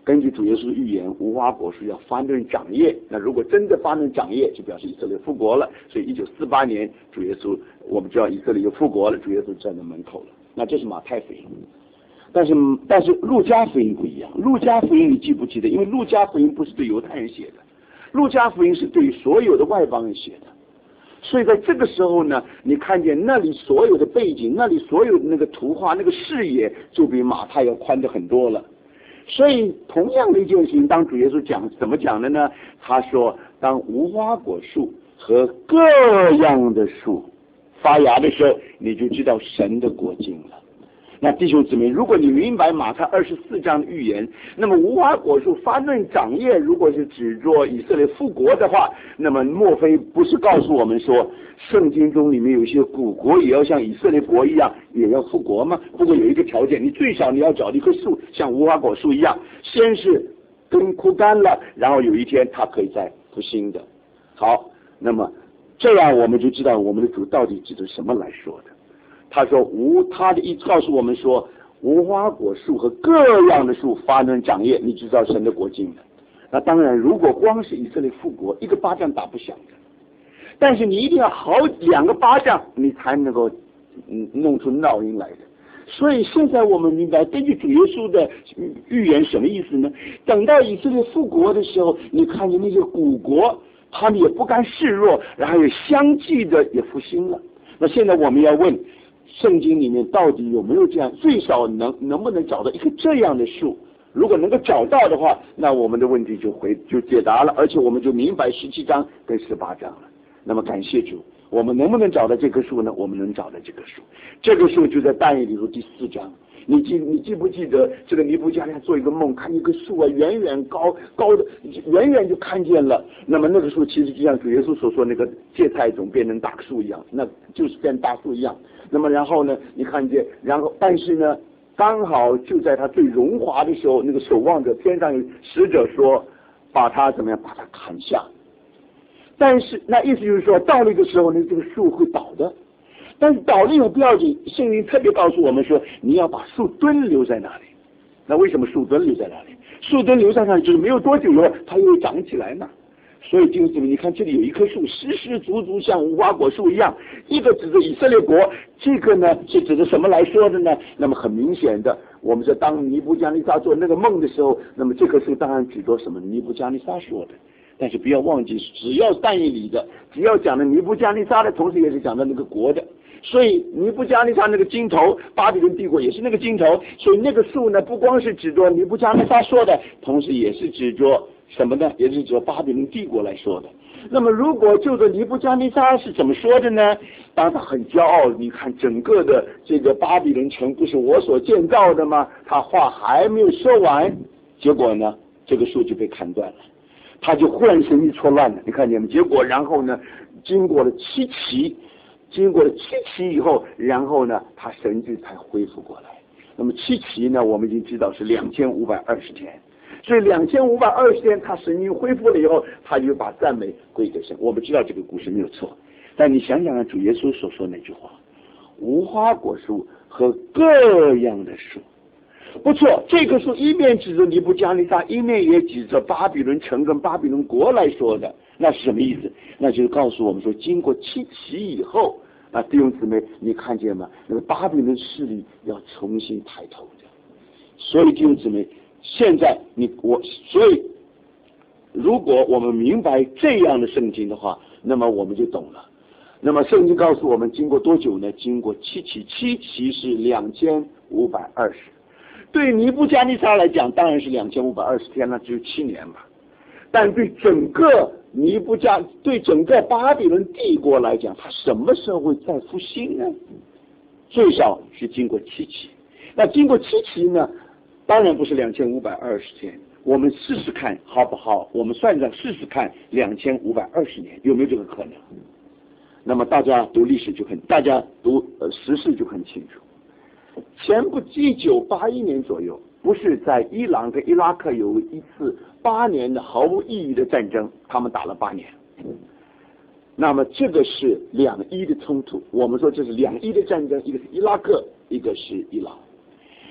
根据主耶稣的预言，无花果树要发嫩长叶。那如果真的发嫩长叶，就表示以色列复国了。所以一九四八年，主耶稣我们知道以色列就复国了，主耶稣站在门口了。那这是马太福音。但是但是路加福音不一样，路加福音你记不记得？因为路加福音不是对犹太人写的，路加福音是对于所有的外邦人写的。所以在这个时候呢，你看见那里所有的背景，那里所有的那个图画，那个视野就比马太要宽的很多了。所以同样的一件事情，当主耶稣讲怎么讲的呢？他说，当无花果树和各样的树发芽的时候，你就知道神的国近了。那弟兄姊妹，如果你明白马太二十四章的预言，那么无花果树发嫩长叶，如果是指着以色列复国的话，那么莫非不是告诉我们说，圣经中里面有一些古国也要像以色列国一样也要复国吗？不过有一个条件，你最少你要找一棵树像无花果树一样，先是根枯干了，然后有一天它可以再复兴的。好，那么这样我们就知道我们的主到底指着什么来说的。他说无，他的意思告诉我们说，无花果树和各样的树发嫩长叶，你知道神的国近了。那当然，如果光是以色列复国，一个巴掌打不响的，但是你一定要好两个巴掌，你才能够嗯弄出闹音来的。所以现在我们明白，根据主耶稣的预言，什么意思呢？等到以色列复国的时候，你看见那些古国，他们也不甘示弱，然后也相继的也复兴了。那现在我们要问，圣经里面到底有没有这样？最少能能不能找到一个这样的树？如果能够找到的话，那我们的问题就回就解答了，而且我们就明白十七章跟十八章了。那么感谢主，我们能不能找到这棵树呢？我们能找到这棵树，这个树就在但以理书第四章。你记你记不记得这个尼布甲尼撒做一个梦，看一棵树啊，远远高高的，远远就看见了。那么那个树其实就像主耶稣所说那个芥菜种变成大树一样，那就是变大树一样。那么然后呢，你看见，然后但是呢，刚好就在他最荣华的时候，那个守望者天上有使者说，把他怎么样，把他砍下。但是那意思就是说，到那个时候呢，这个树会倒的。但是倒了也不要紧，圣经特别告诉我们说，你要把树墩留在那里。那为什么树墩留在那里？树墩留在那里就是没有多久以后，它又会长起来嘛。所以弟兄姊妹，你看这里有一棵树，实实足足像无花果树一样，一个指着以色列国，这个呢是指着什么来说的呢？那么很明显的，我们说当尼布加尼撒做那个梦的时候，那么这棵树当然指着什么？尼布加尼撒说的。但是不要忘记，只要但以理的，只要讲的尼布加尼撒的，同时也是讲的那个国的。所以尼布加尼撒那个金头，巴比伦帝国也是那个金头，所以那个树呢，不光是指着尼布加尼撒说的，同时也是指着什么呢？也是指着巴比伦帝国来说的。那么如果就着尼布加尼撒是怎么说的呢？当他很骄傲，你看整个的这个巴比伦城不是我所建造的吗？他话还没有说完，结果呢，这个树就被砍断了。他就忽然神经错乱了，你看见没？结果然后呢，经过了七期，经过了七期以后，然后呢，他神智才恢复过来。那么七期呢，我们已经知道是两千五百二十天，所以两千五百二十天，他神经恢复了以后，他就把赞美归给神。我们知道这个故事没有错，但你想想看，主耶稣所说那句话：无花果树和各样的树。不错，这棵树一面指着尼布加尼撒，一面也指着巴比伦城跟巴比伦国来说的，那是什么意思？那就是告诉我们说，经过七期以后，啊，弟兄姊妹，你看见吗？那个巴比伦势力要重新抬头的。所以弟兄姊妹，现在你我，所以如果我们明白这样的圣经的话，那么我们就懂了。那么圣经告诉我们，经过多久呢？经过七期，七期是两千五百二十。对尼布加尼撒来讲，当然是两千五百二十天了，只有七年吧。但对整个尼布加，对整个巴比伦帝国来讲，它什么时候会再复兴呢？最少是经过七期。那经过七期呢，当然不是两千五百二十天。我们试试看好不好？我们算上试试看，两千五百二十年有没有这个可能？那么大家读历史就很，大家读呃时事就很清楚。前不一九八一年左右，不是在伊朗跟伊拉克有一次八年的毫无意义的战争，他们打了八年。那么这个是两伊的冲突，我们说这是两伊的战争，一个是伊拉克，一个是伊朗。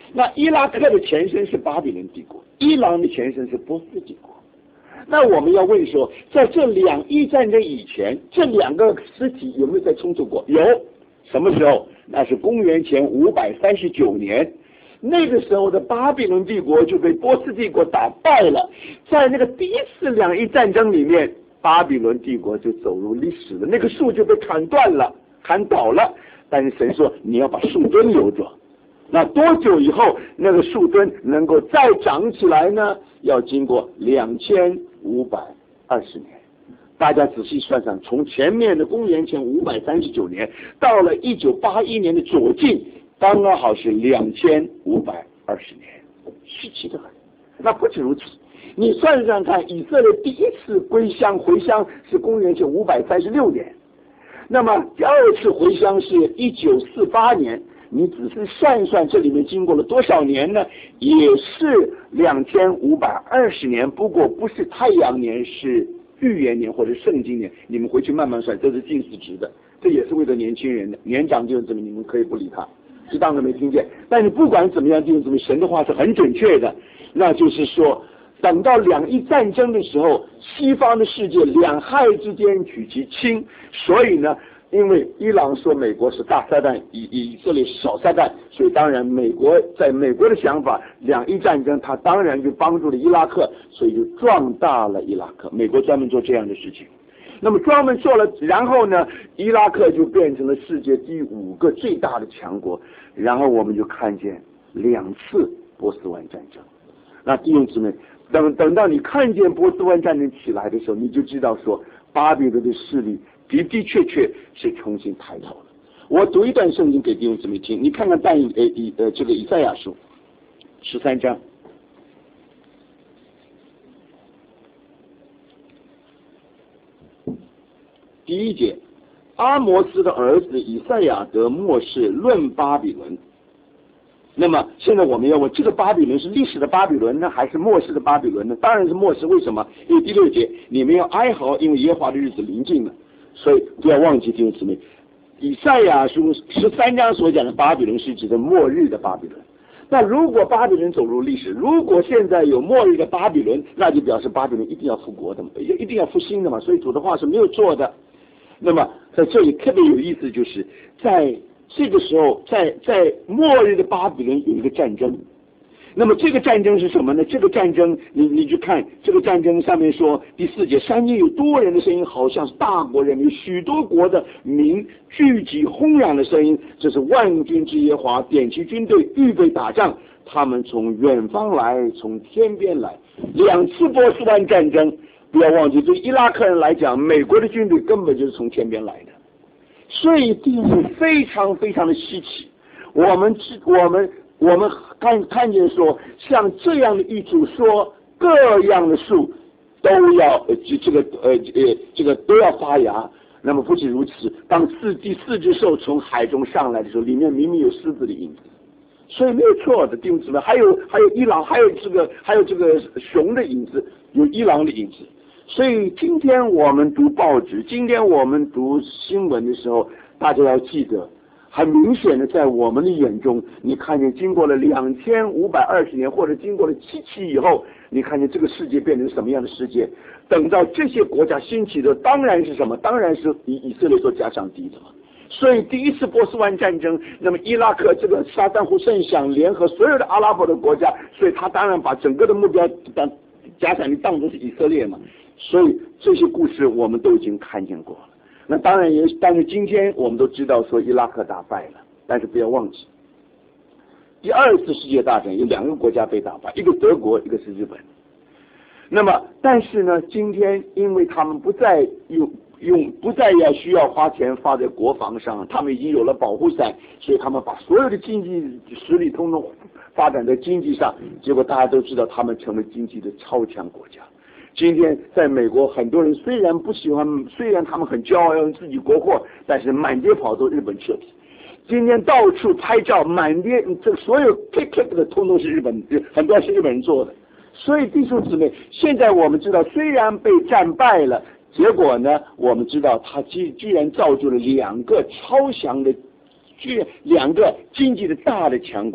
那伊拉克的前身是巴比伦帝国，伊朗的前身是波斯帝国。那我们要问说，在这两伊战争以前，这两个实体有没有在冲突过？有。什么时候？那是公元前五百三十九年，那个时候的巴比伦帝国就被波斯帝国打败了。在那个第一次两伊战争里面，巴比伦帝国就走入历史了，那个树就被砍断了，砍倒了。但是神说你要把树墩留着。那多久以后那个树墩能够再长起来呢？要经过两千五百二十年。大家仔细算算，从前面的公元前五百三十九年到了一九八一年的左近，刚刚好是两千五百二十年，稀奇的很。那不止如此，你算算看，以色列第一次归乡回乡是公元前五百三十六年，那么第二次回乡是一九四八年，你仔细算一算，这里面经过了多少年呢？也是两千五百二十年，不过不是太阳年，是预言年或者圣经年，你们回去慢慢算，这是近似值的，这也是为了年轻人的，年长就是证明你们可以不理他，就当着没听见。但是不管怎么样，弟兄姊妹，神的话是很准确的，那就是说，等到两伊战争的时候，西方的世界两害之间取其轻，所以呢，因为伊朗说美国是大撒旦，以以色列是小撒旦，所以当然美国在美国的想法，两伊战争他当然就帮助了伊拉克，所以就壮大了伊拉克。美国专门做这样的事情，那么专门做了，然后呢，伊拉克就变成了世界第五个最大的强国。然后我们就看见两次波斯湾战争。那弟兄姊妹，等等到你看见波斯湾战争起来的时候，你就知道说巴比伦的势力的的确确是重新抬头了。我读一段圣经给弟兄姊妹听，你看看但以呃以呃这个以赛亚书十三章第一节，阿摩斯的儿子以赛亚得末世论巴比伦。那么现在我们要问，这个巴比伦是历史的巴比伦呢，还是末世的巴比伦呢？当然是末世。为什么？因为第六节，你们要哀嚎，因为耶和华的日子临近了。所以不要忘记弟兄姊妹，以赛亚书十三章所讲的巴比伦是指的末日的巴比伦。那如果巴比伦走入历史，如果现在有末日的巴比伦，那就表示巴比伦一定要复国的嘛，一定要复兴的嘛。所以主的话是没有错的。那么在这里特别有意思，就是在这个时候，在在末日的巴比伦有一个战争。那么这个战争是什么呢？这个战争，你你去看这个战争上面说第四节，山间有多人的声音，好像是大国人民，许多国的民聚集轰嚷的声音，这是万军之耶和华点起军队预备打仗，他们从远方来，从天边来。两次波斯湾战争，不要忘记，对伊拉克人来讲，美国的军队根本就是从天边来的，所以地是非常非常的稀奇。我们我们我们看看见说，像这样的一组说各样的树都要呃这个呃呃这个都要发芽。那么不仅如此，当四第四只兽从海中上来的时候，里面明明有狮子的影子，所以没有错的弟兄姊妹。还有还有伊朗，还有这个还有这个熊的影子，有伊朗的影子。所以今天我们读报纸，今天我们读新闻的时候，大家要记得，很明显的在我们的眼中，你看见经过了两千五百二十年，或者经过了七期以后，你看见这个世界变成什么样的世界？等到这些国家兴起的，当然是什么？当然是以以色列所加上敌的嘛。所以第一次波斯湾战争，那么伊拉克这个沙旦胡圣想联合所有的阿拉伯的国家，所以他当然把整个的目标当加上你当作是以色列嘛。所以这些故事我们都已经看见过了。那当然也，但是今天我们都知道说伊拉克打败了，但是不要忘记，第二次世界大战有两个国家被打败，一个德国，一个是日本。那么，但是呢，今天因为他们不再用用不再要需要花钱花在国防上，他们已经有了保护伞，所以他们把所有的经济实力通通发展在经济上，结果大家都知道他们成为经济的超强国家。今天在美国，很多人虽然不喜欢，虽然他们很骄傲要用自己国货，但是满街跑都日本车皮。今天到处拍照，满街这所有 click click 的通通是日本，很多是日本人做的。所以弟兄姊妹，现在我们知道，虽然被战败了，结果呢，我们知道他居居然造就了两个超强的，居然两个经济的大的强国。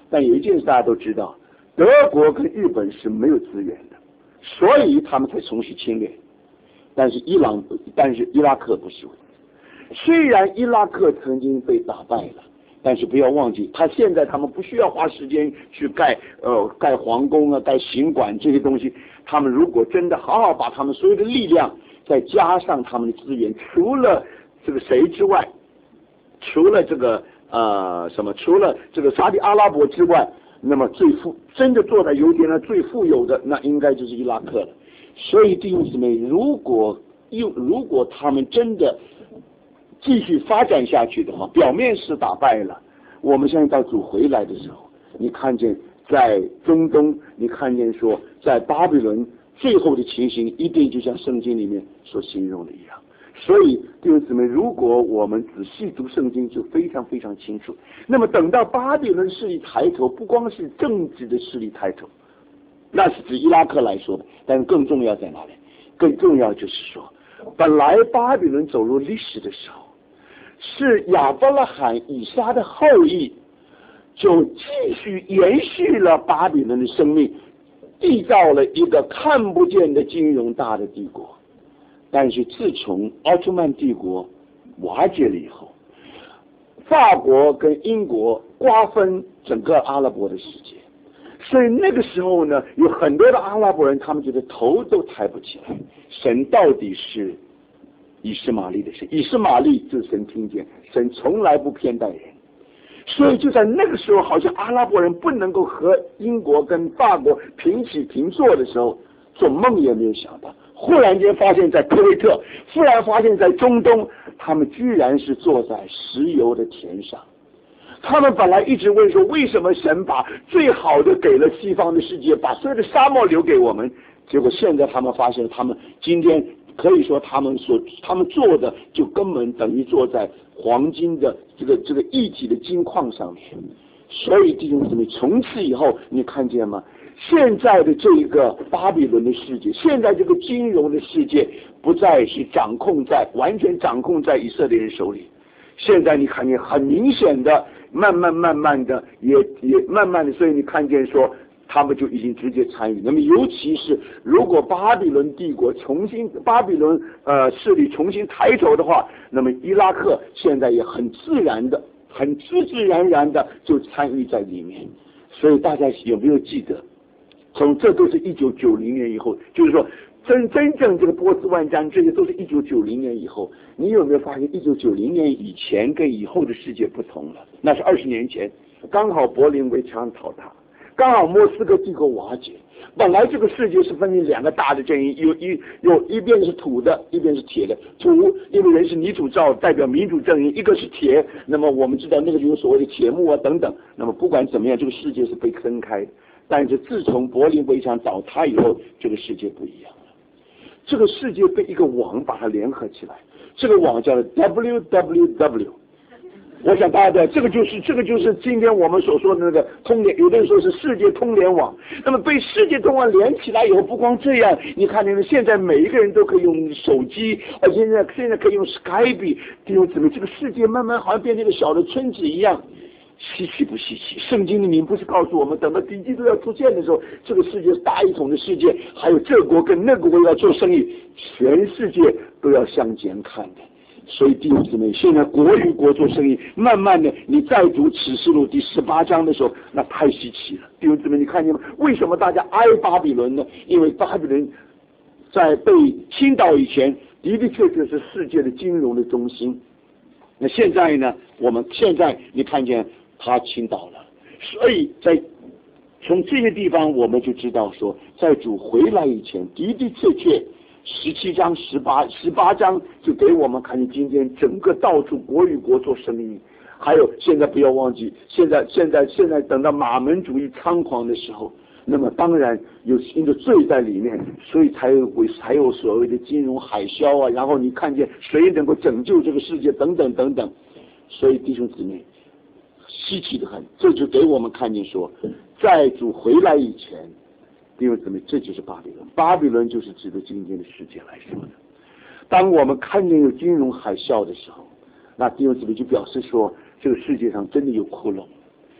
但有一件事大家都知道，德国跟日本是没有资源的，所以他们才重新侵略。但是伊朗，但是伊拉克不是。虽然伊拉克曾经被打败了，但是不要忘记，他现在他们不需要花时间去盖呃盖皇宫啊、盖行馆这些东西。他们如果真的好好把他们所有的力量，再加上他们的资源，除了这个谁之外，除了这个呃什么，除了这个沙特阿拉伯之外，那么最富真的坐在油田上最富有的，那应该就是伊拉克了。所以弟兄姊妹，如果用如果他们真的继续发展下去的话，表面是打败了，我们现在到主回来的时候，你看见在中东，你看见说在巴比伦最后的情形，一定就像圣经里面所形容的一样。所以弟兄姊妹，如果我们仔细读圣经，就非常非常清楚。那么等到巴比伦势力抬头，不光是政治的势力抬头，那是指伊拉克来说的，但是更重要在哪里？更重要就是说，本来巴比伦走入历史的时候，是亚伯拉罕、以撒的后裔，就继续延续了巴比伦的生命，缔造了一个看不见的金融大的帝国。但是自从奥斯曼帝国瓦解了以后，法国跟英国瓜分整个阿拉伯的世界，所以那个时候呢，有很多的阿拉伯人，他们觉得头都抬不起来，神到底是以斯玛利的神，以斯玛利就是神听见，神从来不偏待人。所以就在那个时候，好像阿拉伯人不能够和英国跟法国平起平坐的时候，做梦也没有想到，忽然间发现在科威特，忽然发现在中东，他们居然是坐在石油的田上。他们本来一直问说，为什么神把最好的给了西方的世界，把所有的沙漠留给我们？结果现在他们发现，他们今天可以说他们所他们做的就根本等于坐在黄金的这个这个一体的金矿上面。所以弟兄姊妹，从此以后你看见吗？现在的这个巴比伦的世界，现在这个金融的世界不再是掌控在完全掌控在以色列人手里。现在你看见很明显的，慢慢慢慢的也也慢慢的，所以你看见说他们就已经直接参与。那么尤其是如果巴比伦帝国重新巴比伦呃势力重新抬头的话，那么伊拉克现在也很自然的很自自然然的就参与在里面。所以大家有没有记得，从这都是一九九零年以后，就是说真真正这个波斯湾战，这些都是一九九零年以后。你有没有发现一九九零年以前跟以后的世界不同了？那是二十年前，刚好柏林围墙倒塌，刚好莫斯科帝国瓦解。本来这个世界是分成两个大的阵营，有一有一边是土的，一边是铁的。土因为人是泥土造，代表民主阵营；一个是铁，那么我们知道那个就是所谓的铁幕啊等等。那么不管怎么样，这个世界是被分开的。但是自从柏林围墙倒塌以后，这个世界不一样了。这个世界被一个网把它联合起来，这个网叫 W W W。我想大家的这个就是这个就是今天我们所说的那个通联，有的人说是世界通联网。那么被世界通网连起来以后，不光这样，你看见现在每一个人都可以用手机，而现在现在可以用 Skype， 弟兄姊妹，这个世界慢慢好像变成一个小的村子一样。稀奇不稀奇？圣经里面不是告诉我们，等到敌基督要出现的时候，这个世界是大一统的世界，还有这国跟那国要做生意，全世界都要向前看的。所以弟兄姊妹，现在国与国做生意，慢慢的，你再读启示录第十八章的时候，那太稀奇了。弟兄姊妹，你看见吗？为什么大家挨巴比伦呢？因为巴比伦在被倾倒以前，的的确确是世界的金融的中心。那现在呢？我们现在你看见他倾倒了，所以在从这些地方我们就知道说，在主回来以前，的的确确十七章、十八、十八章就给我们看见今天整个到处国与国做生意。还有现在不要忘记，现在现在现在等到马门主义猖狂的时候，那么当然有新的罪在里面，所以才有才有所谓的金融海啸啊。然后你看见谁能够拯救这个世界等等等等。所以弟兄姊妹，稀奇的很，这就给我们看见说，在主回来以前，弟兄姊妹，这就是巴比伦。巴比伦就是指的今天的世界来说的。当我们看见有金融海啸的时候，那弟兄姊妹就表示说，这个世界上真的有窟窿。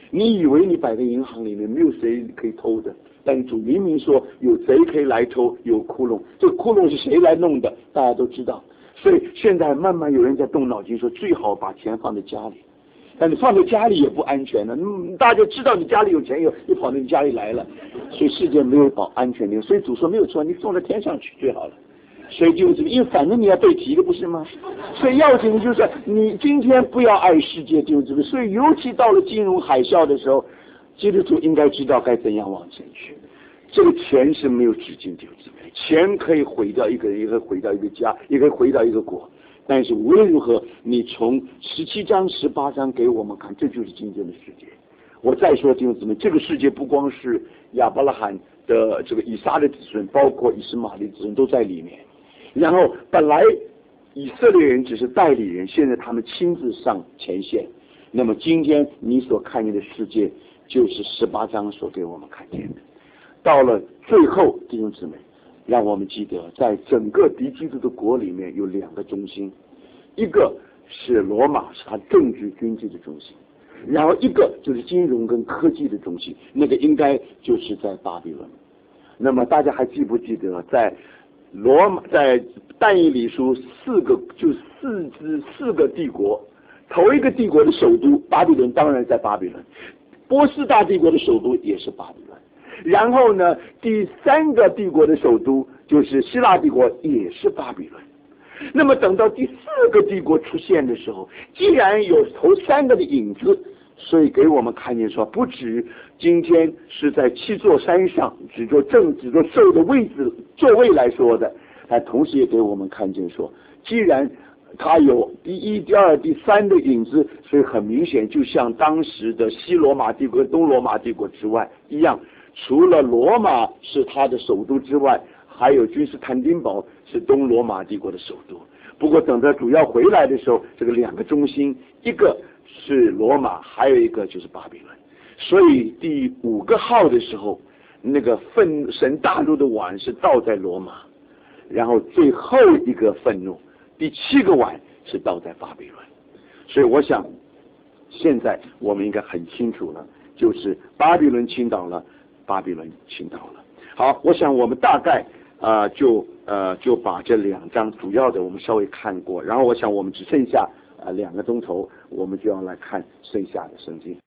你以为你摆在银行里面没有谁可以偷的，但主明明说有贼可以来偷，有窟窿，这个窟窿是谁来弄的大家都知道。所以现在慢慢有人在动脑筋说最好把钱放在家里，但你放在家里也不安全的，嗯，大家知道你家里有钱以后又跑到你家里来了，所以世界没有保安全的。所以主说没有错，你送到天上去最好了。所以就这个，因为反正你要被提的不是吗？所以要紧的就是你今天不要爱世界，就这个。所以尤其到了金融海啸的时候，基督徒应该知道该怎样往前去。这个钱是没有止境的，钱可以毁掉一个人，也可以毁掉一个家，也可以毁掉一个国。但是无论如何，你从十七章、十八章给我们看，这就是今天的世界。我再说弟兄姊妹，这个世界不光是亚伯拉罕的这个以撒的子孙，包括以实玛利的子孙都在里面。然后本来以色列人只是代理人，现在他们亲自上前线。那么今天你所看见的世界，就是十八章所给我们看见的。到了最后，弟兄姊妹，让我们记得，在整个敌基督的国里面有两个中心，一个是罗马，是他政治经济的中心，然后一个就是金融跟科技的中心，那个应该就是在巴比伦。那么大家还记不记得，在罗马，在但以理书四个就四支四个帝国，头一个帝国的首都巴比伦当然在巴比伦，波斯大帝国的首都也是巴比伦，然后呢第三个帝国的首都就是希腊帝国也是巴比伦。那么等到第四个帝国出现的时候，既然有头三个的影子，所以给我们看见说，不止今天是在七座山上只做正只做兽的位置座位来说的，但同时也给我们看见说，既然它有第一、第二、第三的影子，所以很明显，就像当时的西罗马帝国、东罗马帝国之外一样，除了罗马是它的首都之外，还有君士坦丁堡是东罗马帝国的首都。不过等到主要回来的时候，这个两个中心，一个是罗马，还有一个就是巴比伦。所以第五个号的时候，那个愤神大怒的碗是倒在罗马，然后最后一个愤怒，第七个碗是倒在巴比伦。所以我想现在我们应该很清楚了，就是巴比伦倾倒了，巴比伦倾倒了。好，我想我们大概呃就呃就把这两章主要的我们稍微看过，然后我想我们只剩下呃两个钟头，我们就要来看剩下的圣经。